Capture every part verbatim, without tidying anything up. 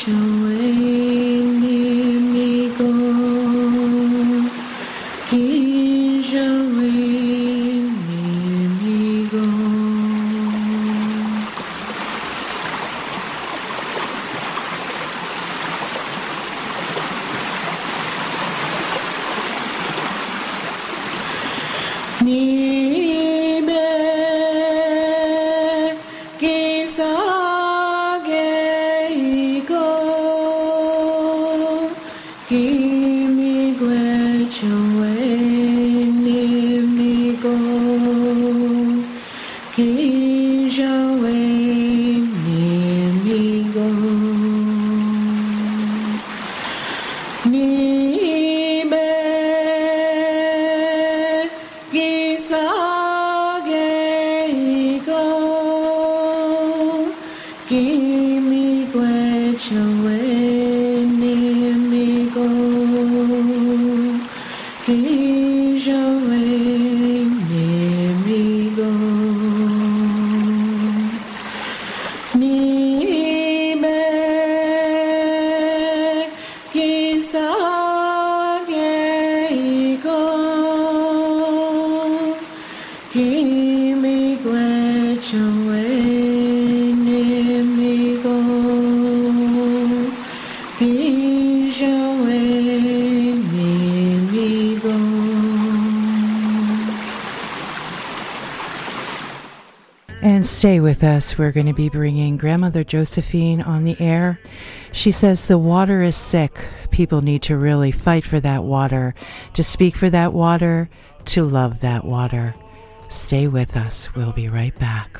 And stay with us. We're going to be bringing Grandmother Josephine on the air. She says the water is sick. People need to really fight for that water, to speak for that water, to love that water. Stay with us. We'll be right back.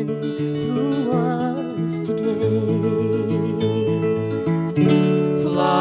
Fly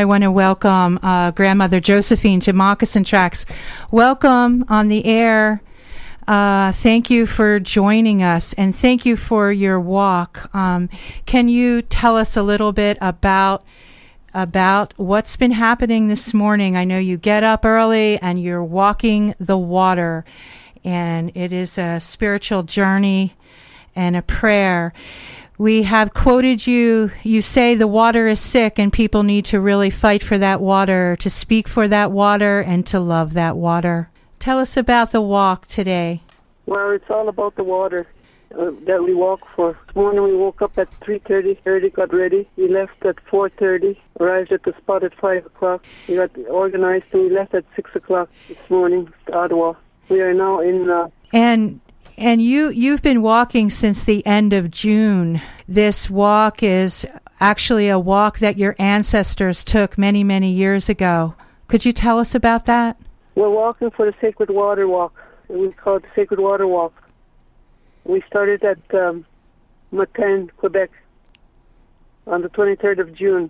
I want to welcome uh, Grandmother Josephine to Moccasin Tracks. Welcome on the air. Uh, thank you for joining us, and thank you for your walk. Um, can you tell us a little bit about about what's been happening this morning? I know you get up early and you're walking the water, and it is a spiritual journey and a prayer. We have quoted you. You say the water is sick and people need to really fight for that water, to speak for that water, and to love that water. Tell us about the walk today. Well, it's all about the water uh, that we walk for. This morning we woke up at three thirty, early, got ready. We left at four thirty, arrived at the spot at five o'clock. We got organized and we left at six o'clock this morning to Ottawa. We are now in... Uh, and and you, you've been walking since the end of June. This walk is actually a walk that your ancestors took many, many years ago. Could you tell us about that? We're walking for the Sacred Water Walk. We call it the Sacred Water Walk. We started at um, Matane, Quebec, on the twenty-third of June.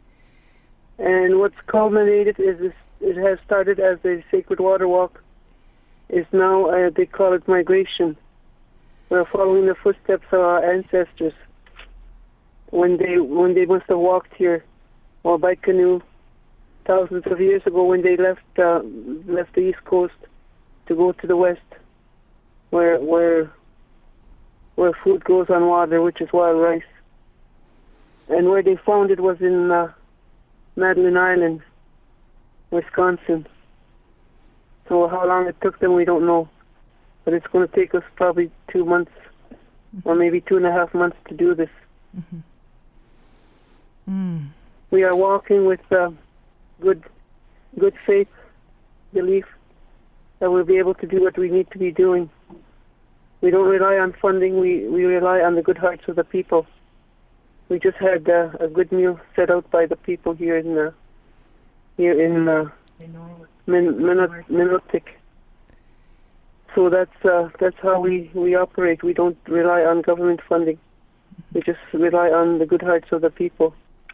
And what's culminated is this, it has started as a Sacred Water Walk. Is now, uh, they call it migration. We're following the footsteps of our ancestors when they when they must have walked here, or by canoe, thousands of years ago when they left uh, left the East Coast to go to the West, where where where food grows on water, which is wild rice. And where they found it was in uh, Madeline Island, Wisconsin. So how long it took them, we don't know. But it's going to take us probably two months, mm-hmm. or maybe two and a half months to do this. Mm-hmm. Mm. We are walking with uh, good, good faith, belief that we'll be able to do what we need to be doing. We don't rely on funding. We, we rely on the good hearts of the people. We just had uh, a good meal set out by the people here in uh, here in uh, Min- Minot- Minotic. So that's uh, that's how we, we operate. We don't rely on government funding. We just rely on the good hearts of the people.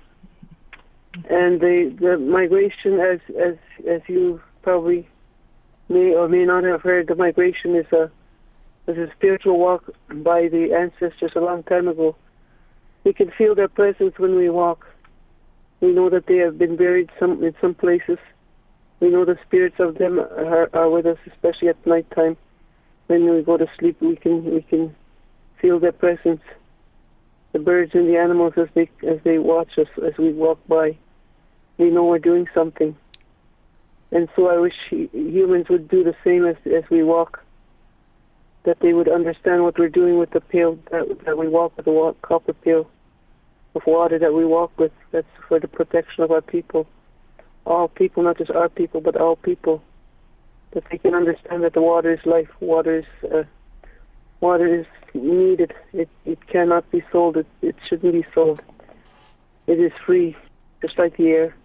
And the the migration, as as as you probably may or may not have heard, the migration is a is a spiritual walk by the ancestors a long time ago. We can feel their presence when we walk. We know that they have been buried some in some places. We know the spirits of them are, are with us, especially at night time. When we go to sleep, we can we can feel their presence. The birds and the animals, as they as they watch us as we walk by, we know we're doing something. And so I wish humans would do the same as as we walk. That they would understand what we're doing with the pail that, that we walk with, the walk, copper pail of water that we walk with. That's for the protection of our people. All people, not just our people, but all people. That they can understand that the water is life. Water is uh, water is needed. It it cannot be sold. It it shouldn't be sold. It is free, just like the air.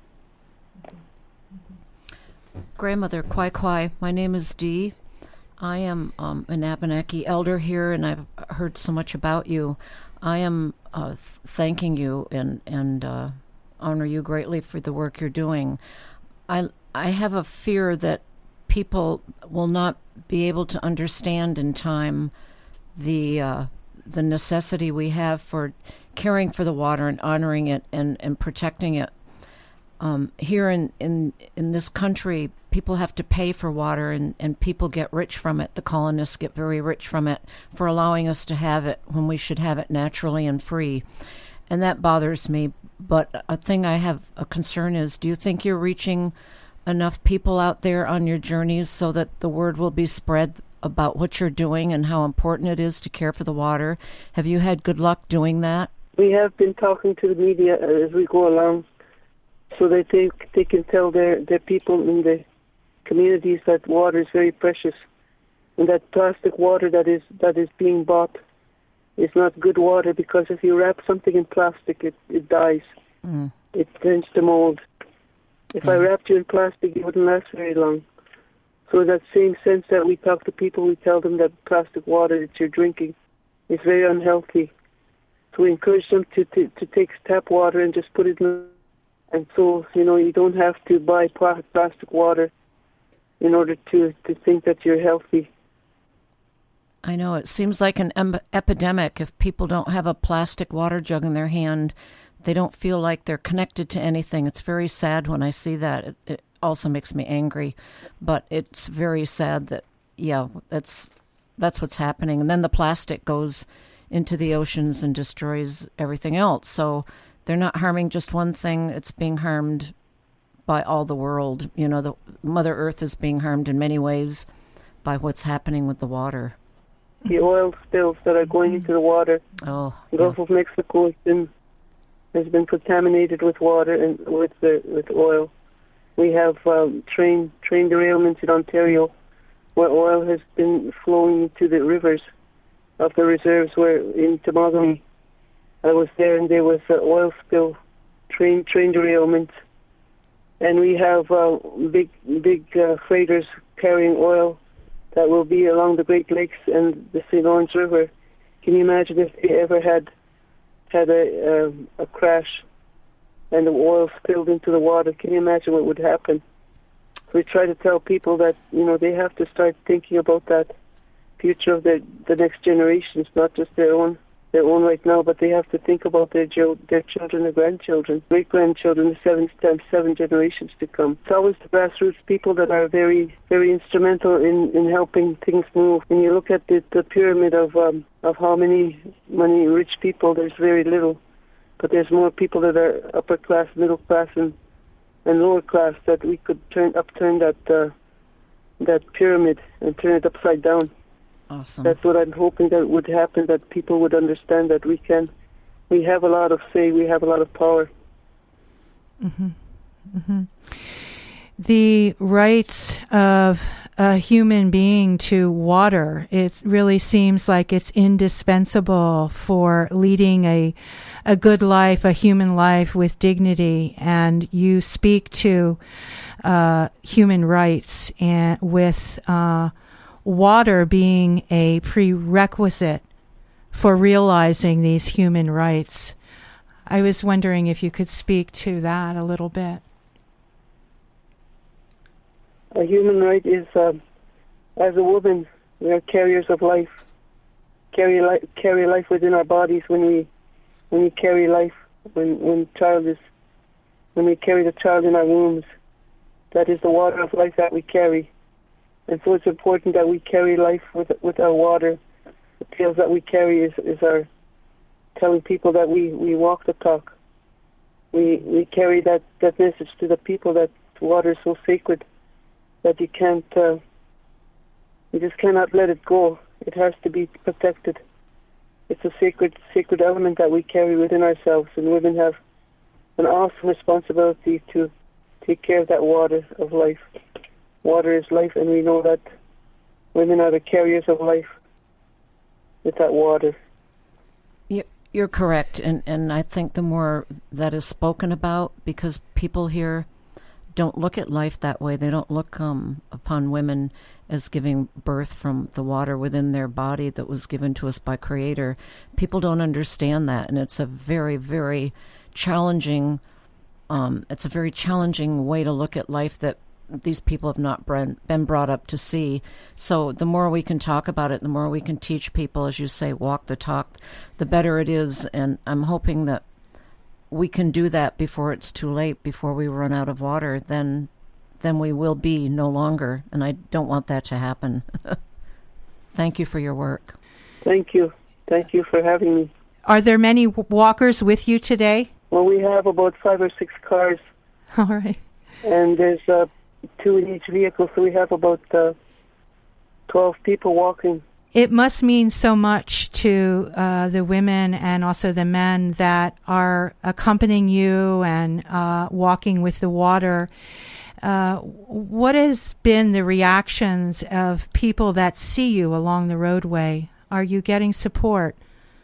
Grandmother Kwai Kwai, my name is Dee. I am um, an Abenaki elder here, and I've heard so much about you. I am uh, th- thanking you and and uh, honor you greatly for the work you're doing. I I have a fear that people will not be able to understand in time the uh, the necessity we have for caring for the water and honoring it and, and protecting it. Um, here in, in in this country, people have to pay for water, and, and people get rich from it. The colonists get very rich from it for allowing us to have it when we should have it naturally and free. And that bothers me. But a thing I have a concern is, do you think you're reaching enough people out there on your journeys so that the word will be spread about what you're doing and how important it is to care for the water? Have you had good luck doing that? We have been talking to the media as we go along, so that they they can tell their, their people in the communities that water is very precious, and that plastic water that is that is being bought is not good water, because if you wrap something in plastic, it, it dies. Mm. It turns to mold. If mm. I wrapped you in plastic, it wouldn't last very long. So in that same sense that we talk to people, we tell them that plastic water that you're drinking is very unhealthy. So we encourage them to, to, to take tap water and just put it in And so, you know, you don't have to buy pla- plastic water in order to, to think that you're healthy. I know, it seems like an em- epidemic. If people don't have a plastic water jug in their hand, they don't feel like they're connected to anything. It's very sad when I see that. It, it also makes me angry, but it's very sad that, yeah, that's that's what's happening. And then the plastic goes into the oceans and destroys everything else. So they're not harming just one thing. It's being harmed by all the world. You know, the Mother Earth is being harmed in many ways by what's happening with the water. The oil spills that are going into the water. Oh, the Gulf yeah. of Mexico has been has been contaminated with water and with the with oil. We have um, train train derailments in Ontario, where oil has been flowing into the rivers of the reserves. Where in Temagami, I was there, and there was an oil spill, train train derailment, and we have uh, big big uh, freighters carrying oil that will be along the Great Lakes and the Saint Lawrence River. Can you imagine if they ever had had a, um, a crash and the oil spilled into the water? Can you imagine what would happen? So we try to tell people that, you know, they have to start thinking about that future of the the next generations, not just their own their own right now, but they have to think about their jo- their children, their grandchildren, great grandchildren, the seven times seven generations to come. It's always the grassroots people that are very very instrumental in, in helping things move. When you look at the, the pyramid of um, of how many many rich people, there's very little, but there's more people that are upper class, middle class, and and lower class that we could turn upturn that uh, that pyramid and turn it upside down. Awesome. That's what I'm hoping that would happen, that people would understand that we can, we have a lot of say, we have a lot of power. Mm-hmm. Mm-hmm. The rights of a human being to water, it really seems like it's indispensable for leading a a good life, a human life with dignity. And you speak to uh, human rights and with uh, water being a prerequisite for realizing these human rights. I was wondering if you could speak to that a little bit. A human right is, uh, as a woman, we are carriers of life. Carry life, carry life within our bodies. When we, when we carry life, when when child is, when we carry the child in our wombs, that is the water of life that we carry. And so it's important that we carry life with with our water. The tales that we carry is, is our telling people that we, we walk the talk. We we carry that, that message to the people that water is so sacred that you can't, uh, you just cannot let it go. It has to be protected. It's a sacred sacred element that we carry within ourselves, and women have an awesome responsibility to take care of that water of life. Water is life, and we know that women are the carriers of life with that water. You're correct, and, and I think the more that is spoken about, because people here don't look at life that way. They don't look um, upon women as giving birth from the water within their body that was given to us by Creator. People don't understand that, and it's a very, very challenging, um, it's a very challenging way to look at life that these people have not been brought up to see. So the more we can talk about it, the more we can teach people, as you say, walk the talk, the better it is. And I'm hoping that we can do that before it's too late, before we run out of water. Then then we will be no longer, and I don't want that to happen. Thank you for your work. Thank you. Thank you for having me. Are there many walkers with you today? Well, we have about five or six cars. All right. And there's uh, two in each vehicle, so we have about uh, twelve people walking. It must mean so much to uh, the women and also the men that are accompanying you and uh, walking with the water. Uh, what has been the reactions of people that see you along the roadway? Are you getting support?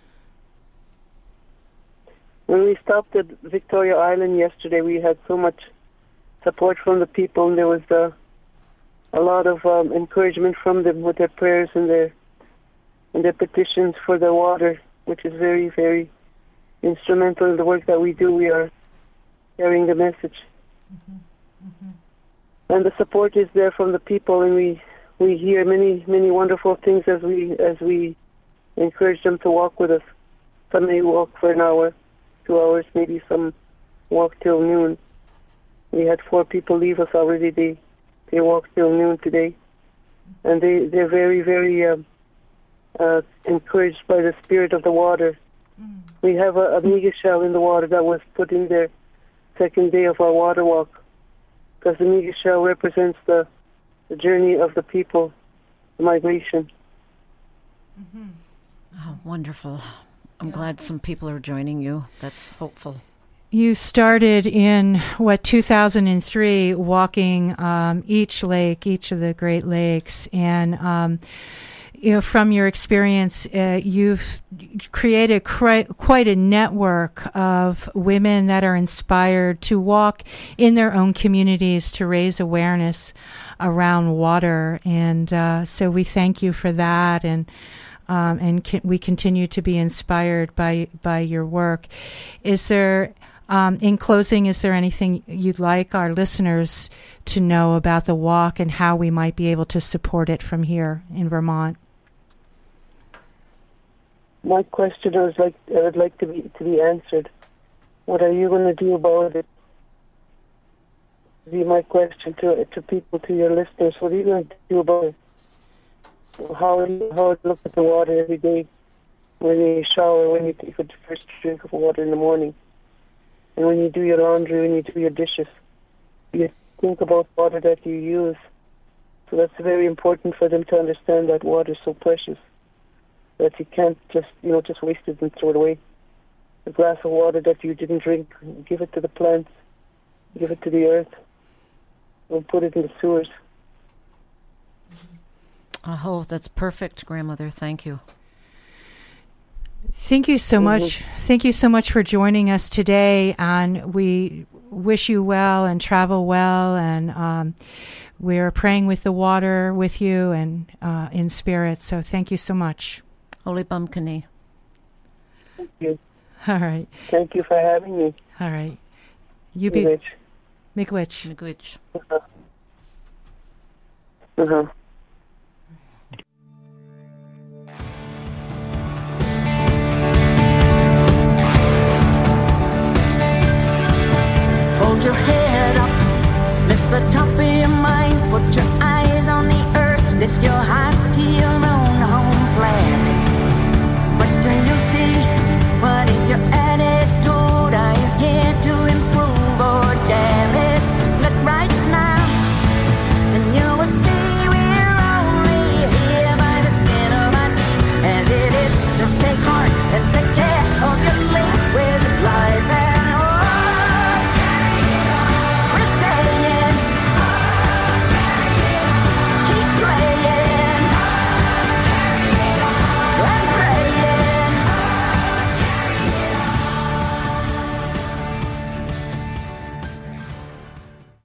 When we stopped at Victoria Island yesterday, we had so much support from the people, and there was uh, a lot of um, encouragement from them with their prayers and their and their petitions for the water, which is very, very instrumental in the work that we do. We are carrying the message. Mm-hmm. Mm-hmm. And the support is there from the people, and we, we hear many, many wonderful things as we as we encourage them to walk with us. Some may walk for an hour, two hours, maybe some walk till noon. We had four people leave us already. They they walked till noon today, and they they're very very um, uh, encouraged by the spirit of the water. Mm. We have a, a mega shell in the water that was put in there second day of our water walk, because the mega shell represents the the journey of the people, the migration. Mm-hmm. Oh, wonderful! I'm yeah. glad some people are joining you. That's hopeful. You started in, what, two thousand three, walking um, each lake, each of the Great Lakes. And, um, you know, from your experience, uh, you've created cri- quite a network of women that are inspired to walk in their own communities to raise awareness around water. And uh, so we thank you for that. And um, and can, we continue to be inspired by, by your work. Is there... Um, in closing, is there anything you'd like our listeners to know about the walk and how we might be able to support it from here in Vermont? My question is like I would like to be to be answered. What are you going to do about it? Be my question to to people, to your listeners. What are you going to do about it? How do you, how do you look at the water every day when you shower, when you take a first drink of water in the morning? And when you do your laundry, when you do your dishes, you think about water that you use. So that's very important for them to understand that water is so precious that you can't just, you know, just waste it and throw it away. A glass of water that you didn't drink, give it to the plants, give it to the earth, and put it in the sewers. Oh, that's perfect, Grandmother. Thank you. Thank you so much. Mm-hmm. Thank you so much for joining us today, and we wish you well and travel well, and um, we're praying with the water with you and uh, in spirit. So thank you so much. Holy Bumkini. Thank you. All right. Thank you for having me. All right. You be Miigwech. Miigwech. Miigwech. Uh-huh. Uh-huh.